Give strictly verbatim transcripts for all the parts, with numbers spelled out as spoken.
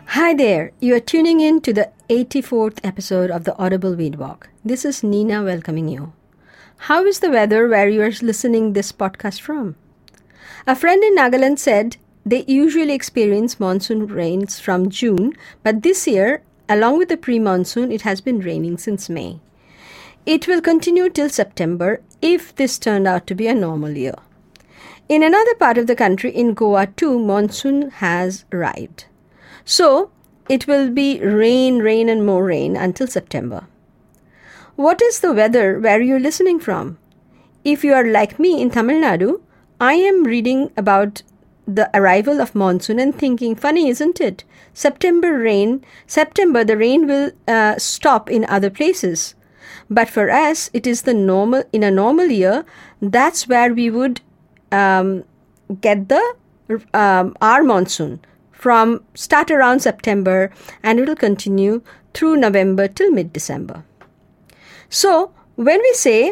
Hi there, you are tuning in to the eighty-fourth episode of the Audible Weed Walk. This is Nina welcoming you. How is the weather where you are listening this podcast from? A friend in Nagaland said they usually experience monsoon rains from June, but this year, along with the pre-monsoon, it has been raining since May. It will continue till September if this turned out to be a normal year. In another part of the country, in Goa too, monsoon has arrived. So, it will be rain, rain and more rain until September. What is the weather where you're listening from? If you are like me in Tamil Nadu, I am reading about the arrival of monsoon and thinking, funny isn't it? September rain, September the rain will uh, stop in other places. But for us, it is the normal, in a normal year, that's where we would um, get the um, our monsoon. From start around September and it will continue through November till mid-December. So when we say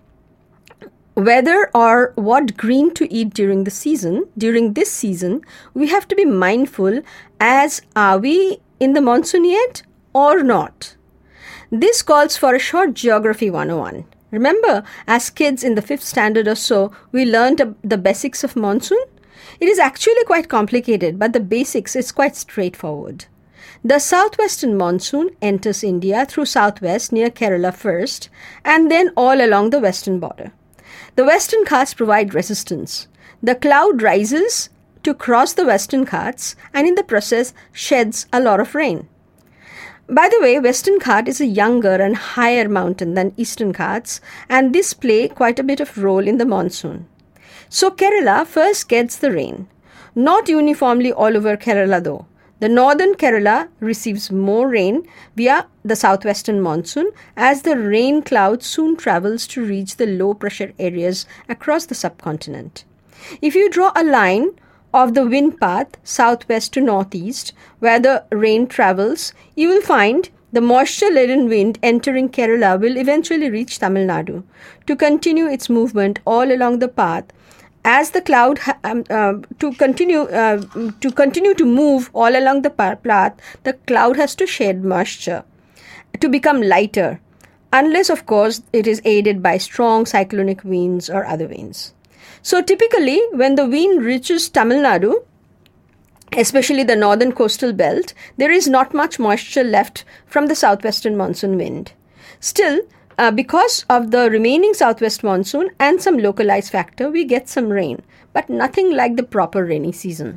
whether or what green to eat during the season, during this season, we have to be mindful as are we in the monsoon yet or not. This calls for a short Geography one oh one. Remember, as kids in the fifth standard or so, we learned the basics of monsoon. It is actually quite complicated, but the basics is quite straightforward. The southwestern monsoon enters India through southwest near Kerala first and then all along the western border. The western Ghats provide resistance. The cloud rises to cross the western Ghats and in the process sheds a lot of rain. By the way, Western Ghat is a younger and higher mountain than Eastern Ghats and this play quite a bit of role in the monsoon. So Kerala first gets the rain. Not uniformly all over Kerala though. The northern Kerala receives more rain via the southwestern monsoon as the rain cloud soon travels to reach the low pressure areas across the subcontinent. If you draw a line of the wind path southwest to northeast where the rain travels, you will find the moisture-laden wind entering Kerala will eventually reach Tamil Nadu to continue its movement all along the path. As the cloud um, uh, to continue uh, to continue to move all along the path, the cloud has to shed moisture to become lighter, unless of course it is aided by strong cyclonic winds or other winds. So typically, when the wind reaches Tamil Nadu, especially the northern coastal belt, there is not much moisture left from the southwestern monsoon wind. Still, Uh, because of the remaining southwest monsoon and some localized factor, we get some rain, but nothing like the proper rainy season.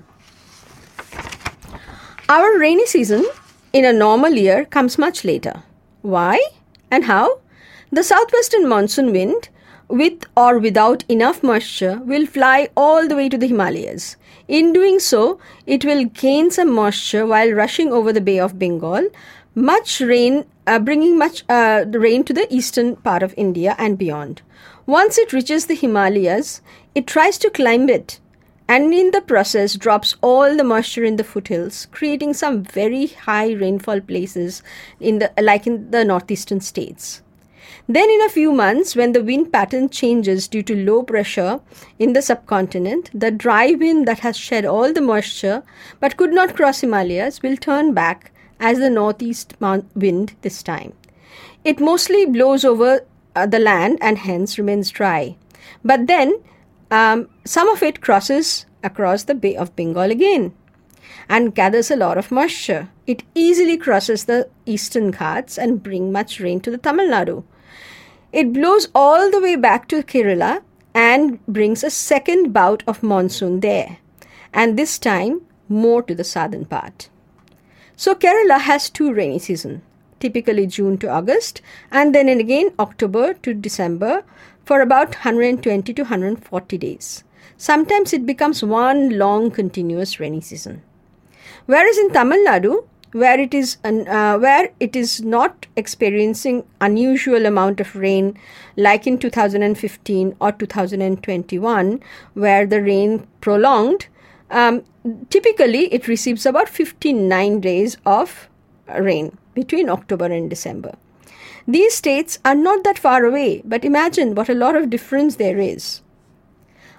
Our rainy season in a normal year comes much later. Why and how? The southwestern monsoon wind, with or without enough moisture, will fly all the way to the Himalayas. In doing so, it will gain some moisture while rushing over the Bay of Bengal, much rain, uh, bringing much uh, rain to the eastern part of India and beyond. Once it reaches the Himalayas, it tries to climb it and in the process drops all the moisture in the foothills, creating some very high rainfall places in the like in the northeastern states. Then in a few months, when the wind pattern changes due to low pressure in the subcontinent, the dry wind that has shed all the moisture but could not cross Himalayas will turn back as the northeast wind this time. It mostly blows over uh, the land and hence remains dry. But then um, some of it crosses across the Bay of Bengal again and gathers a lot of moisture. It easily crosses the eastern Ghats and brings much rain to the Tamil Nadu. It blows all the way back to Kerala and brings a second bout of monsoon there, and this time more to the southern part. So Kerala has two rainy seasons, typically June to August, and then again October to December for about one hundred twenty to one hundred forty days. Sometimes it becomes one long continuous rainy season. Whereas in Tamil Nadu, where it is uh, where it is not experiencing unusual amount of rain like in two thousand fifteen or two thousand twenty-one, where the rain prolonged, um, typically it receives about fifty-nine days of rain between October and December. These states are not that far away, but imagine what a lot of difference there is.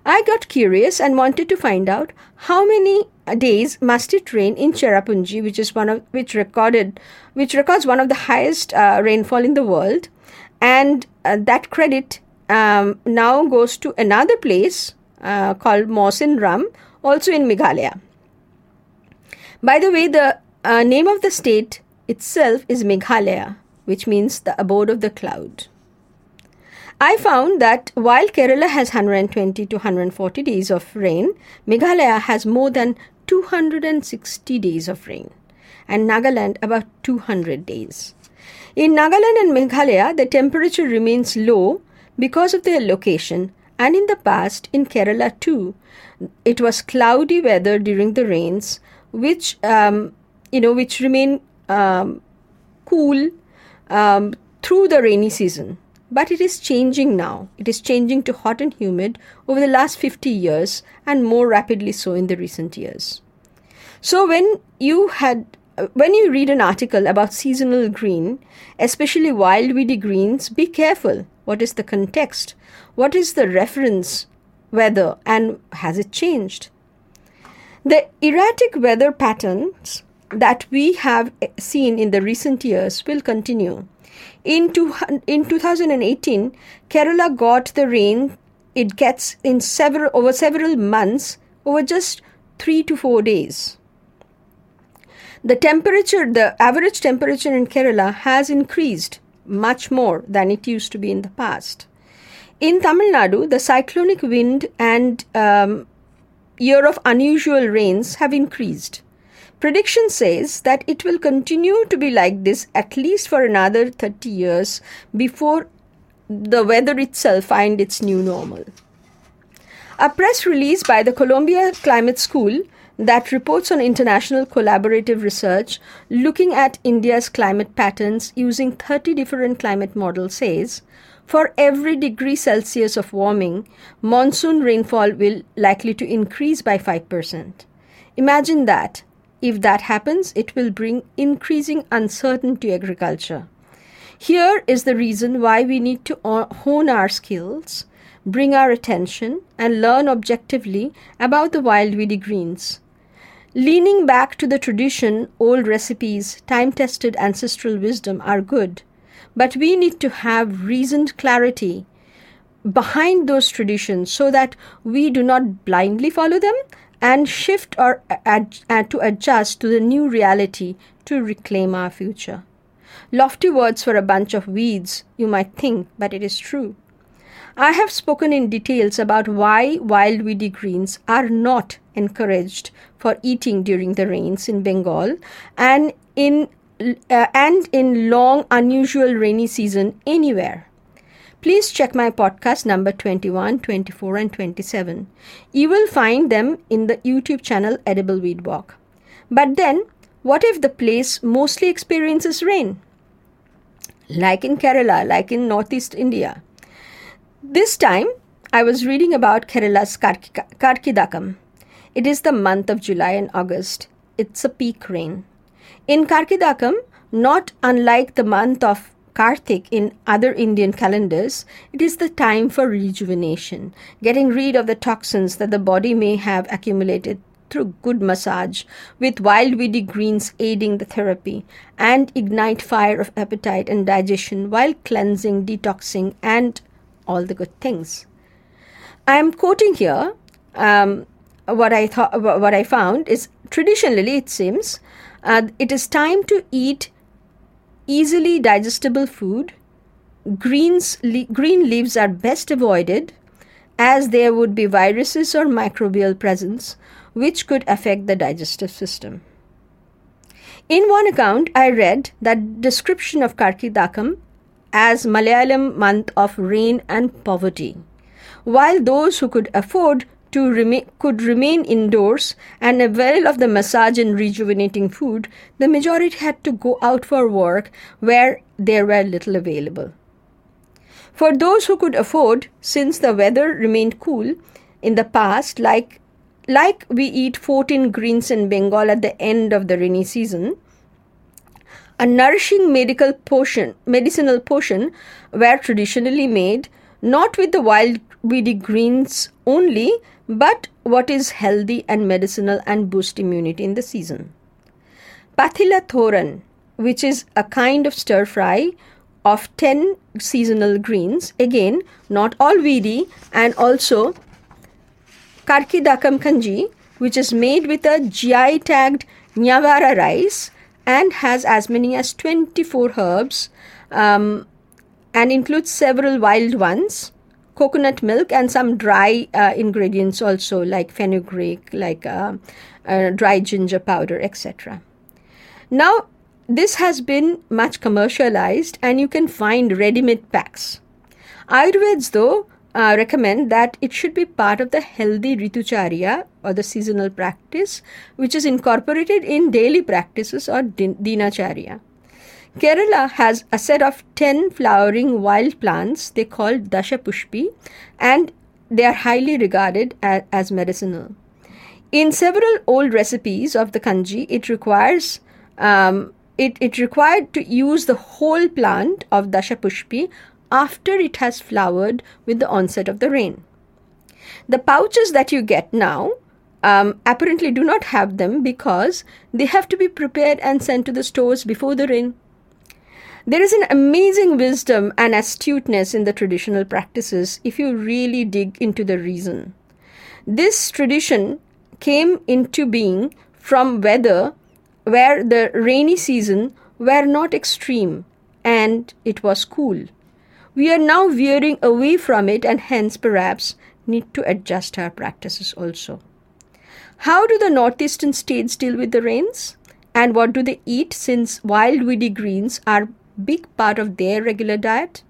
I got curious and wanted to find out how many days must it rain in Cherrapunji, which is one of which recorded which records one of the highest uh, rainfall in the world, and uh, that credit um, now goes to another place uh, called Mawsyn Ram, also in Meghalaya. By the way, the uh, name of the state itself is Meghalaya, which means the abode of the cloud. I found that while Kerala has one hundred twenty to one hundred forty days of rain, Meghalaya has more than two hundred sixty days of rain, and Nagaland about two hundred days. In Nagaland and Meghalaya, the temperature remains low because of their location, and in the past, in Kerala too, it was cloudy weather during the rains, which um, you know, which remain um, cool um, through the rainy season. But it is changing now. It is changing to hot and humid over the last fifty years, and more rapidly so in the recent years. So when you had, when you read an article about seasonal green, especially wild weedy greens, be careful. What is the context? What is the reference weather, and has it changed? The erratic weather patterns that we have seen in the recent years will continue. In, two, in two thousand eighteen, Kerala got the rain it gets in several over several months over just three to four days. The temperature, the average temperature in Kerala has increased much more than it used to be in the past. In Tamil Nadu, the cyclonic wind and um, year of unusual rains have increased. Prediction says that it will continue to be like this at least for another thirty years before the weather itself finds its new normal. A press release by the Columbia Climate School that reports on international collaborative research looking at India's climate patterns using thirty different climate models says, for every degree Celsius of warming, monsoon rainfall will likely to increase by five percent. Imagine that. If that happens, it will bring increasing uncertainty to agriculture. Here is the reason why we need to hone our skills, bring our attention, and learn objectively about the wild weedy greens. Leaning back to the tradition, old recipes, time-tested ancestral wisdom are good, but we need to have reasoned clarity behind those traditions so that we do not blindly follow them and shift or ad- ad- to adjust to the new reality to reclaim our future. Lofty words for a bunch of weeds, you might think, but it is true. I have spoken in details about why wild weedy greens are not encouraged for eating during the rains in Bengal and in uh, and in long unusual rainy season anywhere. Please check my podcast number twenty-one, twenty-four and twenty-seven. You will find them in the YouTube channel Edible Weed Walk. But then, what if the place mostly experiences rain? Like in Kerala, like in Northeast India. This time, I was reading about Kerala's Karkidakam. It is the month of July and August. It's a peak rain. In Karkidakam, not unlike the month of Karthik in other Indian calendars, it is the time for rejuvenation, getting rid of the toxins that the body may have accumulated through good massage, with wild weedy greens aiding the therapy, and ignite fire of appetite and digestion while cleansing, detoxing, and all the good things. I am quoting here um, what I thought, what I found is traditionally it seems uh, it is time to eat easily digestible food. Greens, le- green leaves are best avoided as there would be viruses or microbial presence which could affect the digestive system. In one account, I read that description of Karkidakam as Malayalam month of rain and poverty. While those who could afford to remain could remain indoors and avail of the massage and rejuvenating food, the majority had to go out for work where there were little available. For those who could afford, since the weather remained cool in the past, like like we eat fourteen greens in Bengal at the end of the rainy season, a nourishing medical potion, medicinal potion were traditionally made not with the wild weedy greens only, but what is healthy and medicinal and boost immunity in the season. Pathila thoran, which is a kind of stir fry of ten seasonal greens, again not all weedy, and also Karkidakam kanji, which is made with a G I tagged Nyavara rice and has as many as twenty-four herbs um, and includes several wild ones, coconut milk, and some dry uh, ingredients also, like fenugreek, like uh, uh, dry ginger powder, et cetera. Now, this has been much commercialized and you can find ready-made packs. Ayurveds, though, uh, recommend that it should be part of the healthy Ritucharya or the seasonal practice, which is incorporated in daily practices or din- Dinacharya. Kerala has a set of ten flowering wild plants they call Dashapushpi, and they are highly regarded as, as medicinal. In several old recipes of the kanji, it requires um, it, it required to use the whole plant of Dashapushpi after it has flowered with the onset of the rain. The pouches that you get now um, apparently do not have them because they have to be prepared and sent to the stores before the rain. There is an amazing wisdom and astuteness in the traditional practices if you really dig into the reason. This tradition came into being from weather where the rainy season were not extreme and it was cool. We are now veering away from it and hence perhaps need to adjust our practices also. How do the northeastern states deal with the rains? And what do they eat, since wild weedy greens are big part of their regular diet?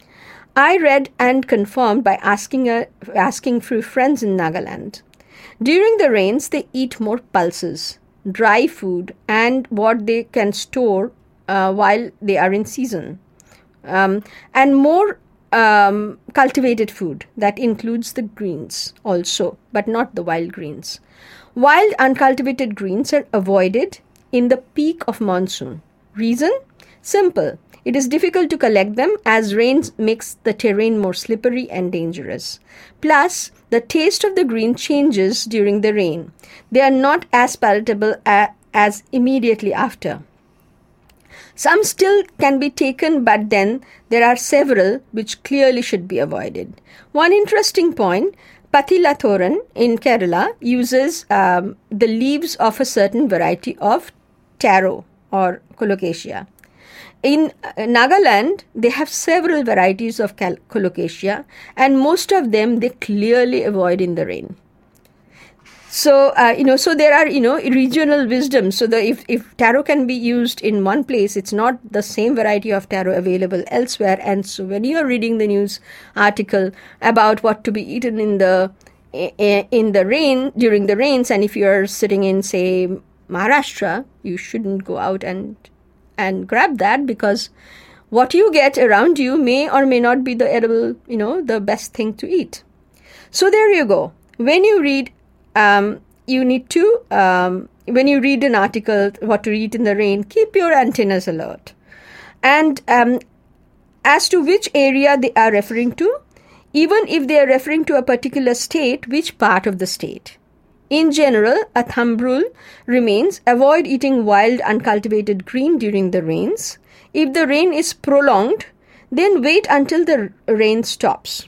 I read and confirmed by asking a, asking few friends in Nagaland. During the rains, they eat more pulses, dry food, and what they can store uh, while they are in season, um, and more um, cultivated food that includes the greens also, but not the wild greens. Wild uncultivated greens are avoided in the peak of monsoon. Reason? Simple. It is difficult to collect them as rains makes the terrain more slippery and dangerous. Plus, the taste of the green changes during the rain. They are not as palatable a- as immediately after. Some still can be taken, but then there are several which clearly should be avoided. One interesting point, Pathila thoran in Kerala uses um, the leaves of a certain variety of taro or colocasia. In Nagaland, they have several varieties of cal- colocasia, and most of them they clearly avoid in the rain. So, uh, you know, so there are, you know, regional wisdom. So the, if, if taro can be used in one place, it's not the same variety of taro available elsewhere. And so when you're reading the news article about what to be eaten in the, in the rain, during the rains, and if you're sitting in, say, Maharashtra, you shouldn't go out and and grab that, because what you get around you may or may not be the edible, you know, the best thing to eat. So there you go. When you read, um, you need to, um, when you read an article, what to eat in the rain, keep your antennas alert. And um, as to which area they are referring to, even if they are referring to a particular state, which part of the state. In general, a thumb rule remains: avoid eating wild uncultivated green during the rains. If the rain is prolonged, then wait until the rain stops.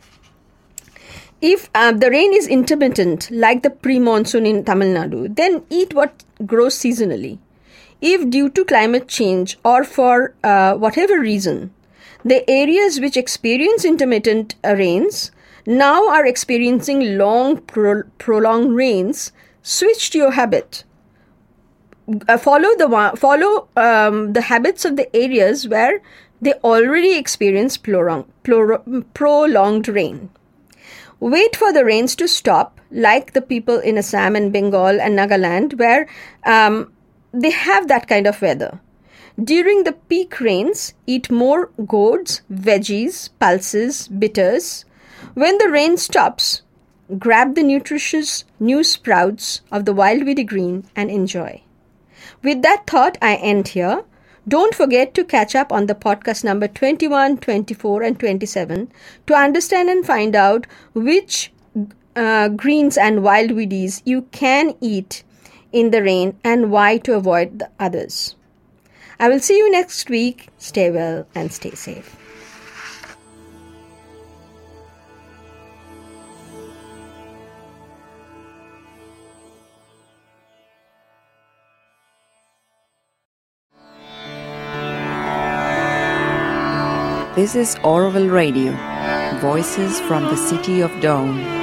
If uh, the rain is intermittent, like the pre-monsoon in Tamil Nadu, then eat what grows seasonally. If due to climate change or for uh, whatever reason, the areas which experience intermittent uh, rains now are experiencing long, pro- prolonged rains, switch to your habit. Uh, follow the follow um, the habits of the areas where they already experience prolonged, prolonged rain. Wait for the rains to stop, like the people in Assam and Bengal and Nagaland, where um, they have that kind of weather. During the peak rains, eat more gourds, veggies, pulses, bitters. When the rain stops, grab the nutritious new sprouts of the wild weedy green and enjoy. With that thought, I end here. Don't forget to catch up on the podcast number twenty-one, twenty-four, and twenty-seven to understand and find out which uh, greens and wild weedies you can eat in the rain and why to avoid the others. I will see you next week. Stay well and stay safe. This is Auroville Radio, voices from the city of Dawn.